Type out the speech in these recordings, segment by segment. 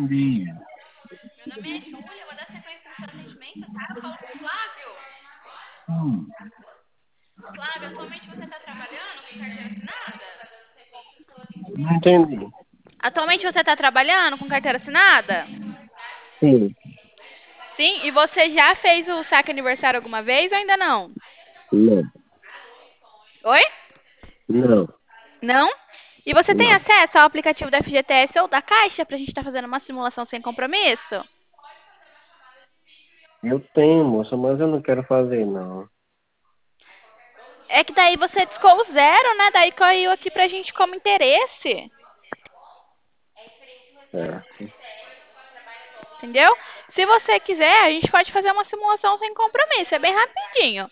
dia. Meu nome é Júlia, vou dar sequência no seu atendimento, tá? Eu falo com o Flávio. Hum, Flávio, atualmente você está trabalhando com carteira assinada? não entendi. Atualmente você está trabalhando com carteira assinada? Sim, Sim, e você já fez o saque aniversário alguma vez ou ainda não? não, Oi? não, Não? E você tem não. acesso ao aplicativo da FGTS ou da Caixa para a gente estar fazendo uma simulação sem compromisso? Eu tenho, moça, mas eu não quero fazer, não. É que daí você discou o zero, né? Daí caiu aqui pra gente como interesse. Certo. Entendeu? Se você quiser, a gente pode fazer uma simulação sem compromisso. É bem rapidinho.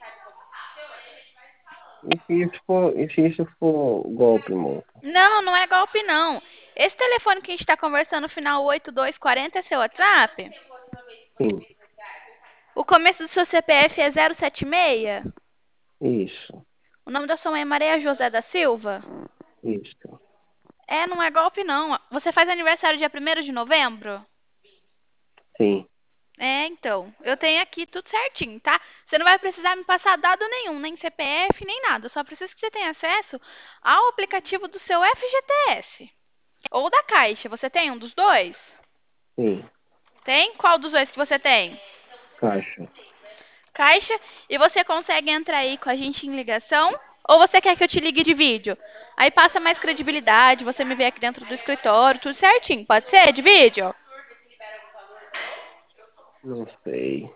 E se isso for golpe, moça? Não, não é golpe, não. Esse telefone que a gente está conversando, final 8240, é seu WhatsApp? Sim, O começo do seu CPF é 076? isso, O nome da sua mãe é Maria José da Silva? isso. É, não é golpe, não. Você faz aniversário dia 1º de novembro? Sim, É, então. Eu tenho aqui tudo certinho, tá? Você não vai precisar me passar dado nenhum, nem CPF, nem nada. Eu só preciso que você tenha acesso ao aplicativo do seu FGTS. Ou da Caixa. Você tem um dos dois? sim. Tem? Qual dos dois que você tem? Caixa. Caixa. E você consegue entrar aí com a gente em ligação? Ou você quer que eu te ligue de vídeo? Aí passa mais credibilidade, você me vê aqui dentro do escritório, tudo certinho. Pode ser de vídeo? Não sei.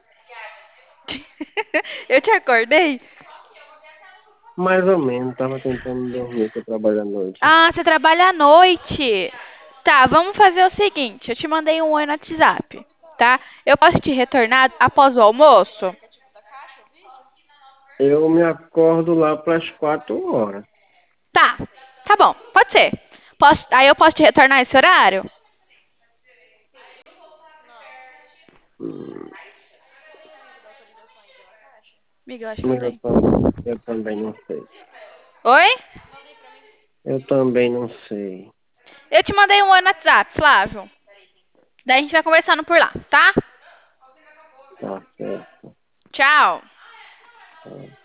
Eu te acordei? Mais ou menos, tava tentando dormir, que eu trabalho à noite. Ah, você trabalha à noite. Tá, vamos fazer o seguinte. Eu te mandei um oi no WhatsApp, tá? Eu posso te retornar após o almoço? Eu me acordo lá para as 4 horas. Tá, tá bom, pode ser. Aí eu posso te retornar esse horário? Hum, Amiga, eu acho que não eu, tem. tam- eu também não sei. Oi? Eu também não sei. Eu te mandei um oi no WhatsApp, Flávio. Daí a gente vai conversando por lá, tá? Tá certo. Tchau. Tá.